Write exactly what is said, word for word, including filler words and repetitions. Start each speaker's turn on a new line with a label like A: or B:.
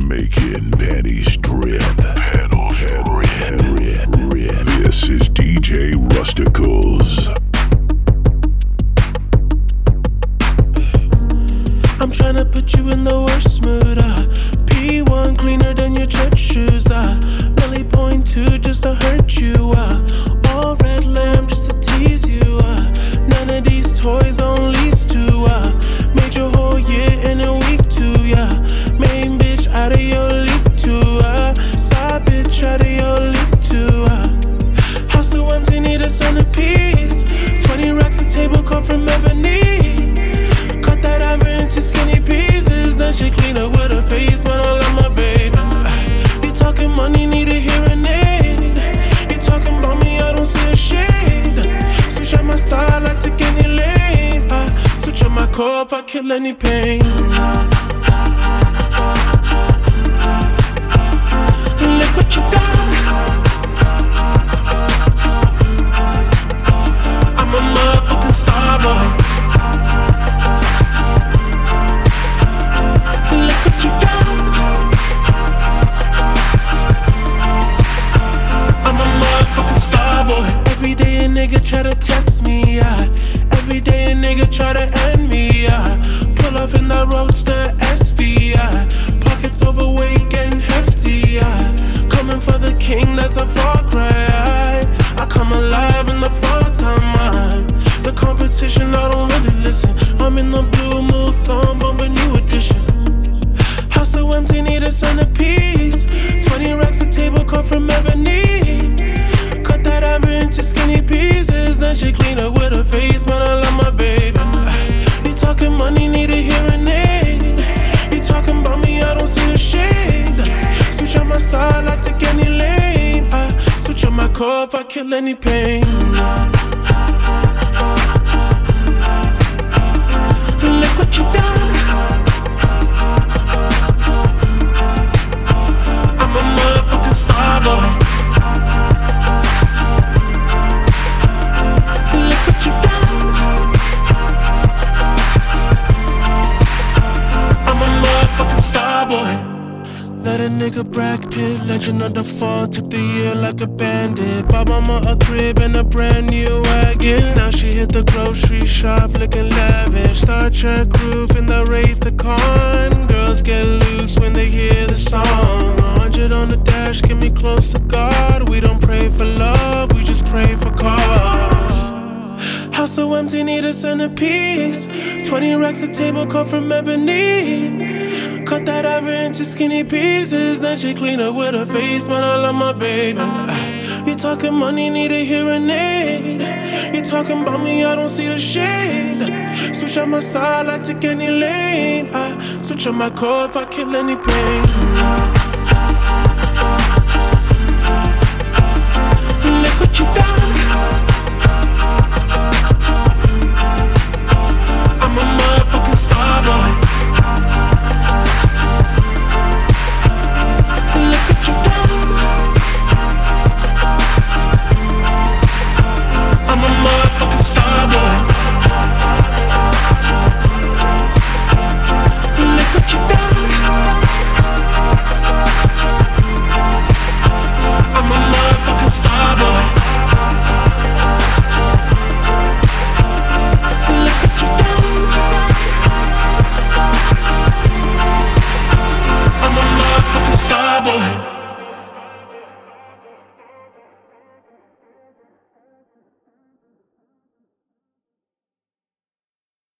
A: Making panties drip. Panels drip. This is D J Rusticals.
B: I'm tryna put you in the worst mood. Uh. P one cleaner than your church shoes. Uh. Nelly point two just to hurt you. Uh. All red lamb just to tease you. Uh. None of these toys on lease to. Uh. Made your whole year in a week too. Yeah. Main bitch out of your league too. Uh. Side bitch out of your league too. Uh. House so empty, need a centerpiece. Twenty racks a table come from ebony. Cut that ever into skinny pieces. Then she clean up with her face, man, I love my baby. You talking money, need a hearing aid. You talking about me, I don't see a shade. Switch on my side, I take any lane. I switch on my core if I kill any pain. Look what you done. I'm a motherfucking star boy. Every day a nigga try to test me, yeah. Every day a nigga try to end me, yeah. Pull off in the roadster S V, yeah. Pockets overweight, getting hefty, yeah. Coming for the king, that's a far cry. I come alive in the fall time, man. The competition, I don't really listen. I'm in the blue mood, song, bumping new edition. House so empty, need a centerpiece. Twenty racks a table come from ebony. Cut that ever into skinny pieces. Then she clean up with her face, man, I love my baby. You talking money, need a hearing aid. You talking about me, I don't see the shade. Switch on my side, I take any lane. I switch on my core if I kill any pain. Look what you done. I'm a motherfucking star boy. Let a nigga Brad Pitt, legend of the fall, took the year like a bandit. Bought mama a crib and a brand new wagon. Now she hit the grocery shop looking lavish. Star Trek roof in the Wraith the Con. Girls get loose when they hear the song. A hundred on the dash, get me close to God. We don't pray for love, we just pray for cause. House so empty, need a centerpiece. Twenty racks a table come from ebony. Cut that ever into skinny pieces. Then she clean up with her face, man, I love my baby. You talking money, need a hearing aid. You talking about me, I don't see the shade. Switch on my side, I take any lane. I switch on my core if I kill any pain. Look what you done.